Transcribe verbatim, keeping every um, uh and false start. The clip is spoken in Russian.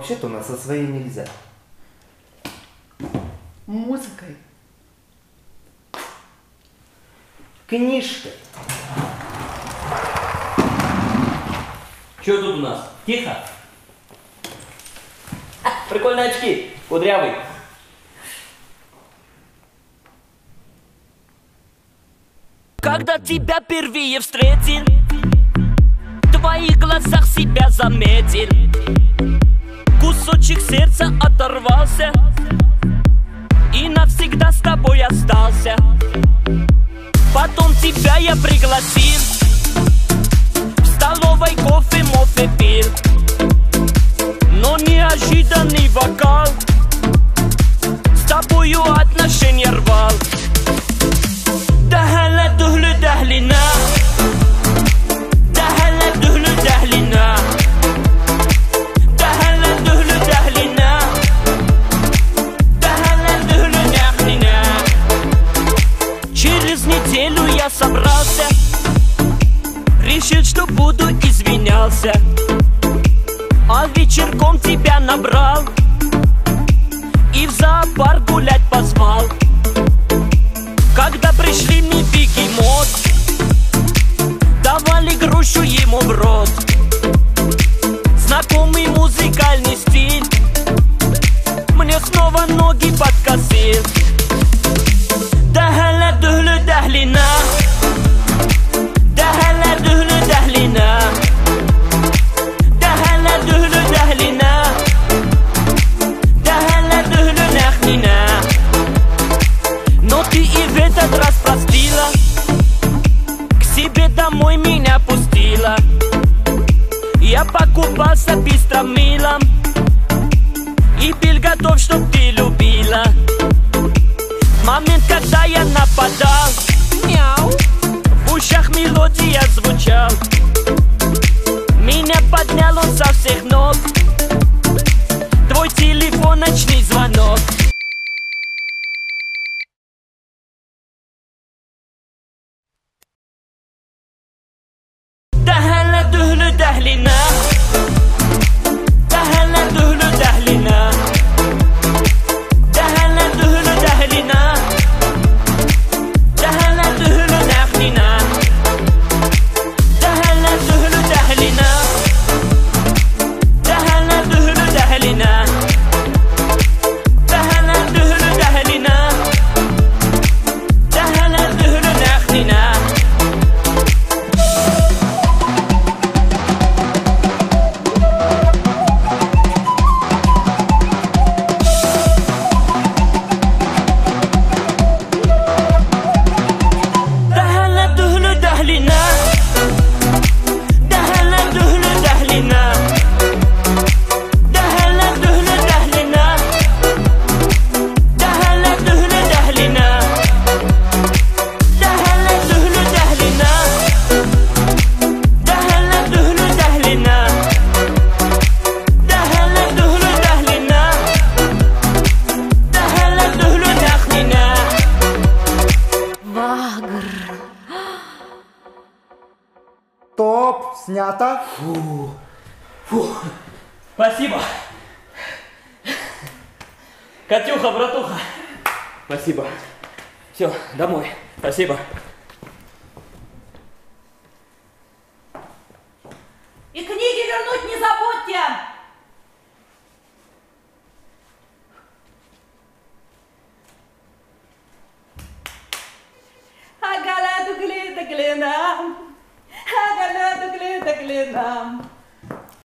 вообще-то у нас со своей нельзя. Музыкой. Книжкой. Что тут у нас? Тихо? А, прикольные очки, кудрявый. Когда тебя впервые встретил, в твоих глазах себя заметил. Кусочек сердца оторвался и навсегда с тобой остался. Потом тебя я пригласил, в столовой кофе мофе пил. Но неожиданный вокал с тобою отношения рвал. ده هلا دهل دهلنا، ده هلا دهل دهلنا، ده هلا دهل دهلنا، ده هلا دهل دهلنا. Через неделю я собрался, решил, что буду извинялся, а вечерком тебя набрал и в зоопарк гулять позвал. Когда пришли мне бегемот, давали грушу ему в рот. Знакомый музыкальный стиль мне снова ноги подкосил. Да халя духлю дахлина, да халя духлю дахлина, да халя духлю дахлина, да халя духлю дахлина. Но ты и в этот раз простила, к себе домой меня пустила. Я покупался быстро милом и был готов, чтоб ты любила. В момент, когда я нападал, мяу, в ушах мелодия звучал. Меня поднял он со всех ног, твой телефоночный звонок. دهلنا دهلا دهل دهلنا دهلا دهل دهلنا دهلا دهل دهلنا دهلا دهل دهلنا دهلا دهل دهلنا دهلا دهل دهلنا دهلا دهل دهلنا. Стоп, снято. Фу. Фу. Спасибо. Катюха, братуха. Спасибо. Все, домой. Спасибо. И книги вернуть не забудьте! Агала дугле таглена, агала дугле таглена.